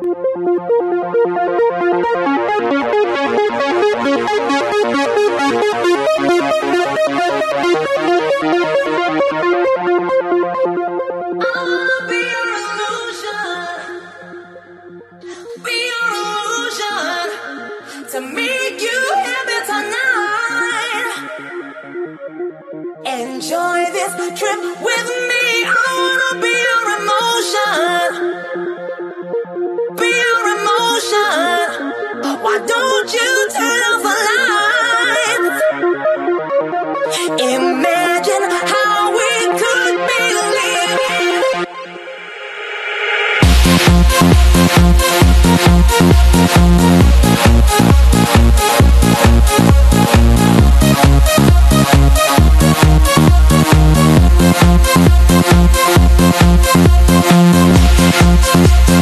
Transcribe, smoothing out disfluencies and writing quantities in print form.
To make you happy tonight. Enjoy this trip with me. I wanna be your emotion. Be your emotion. Why don't you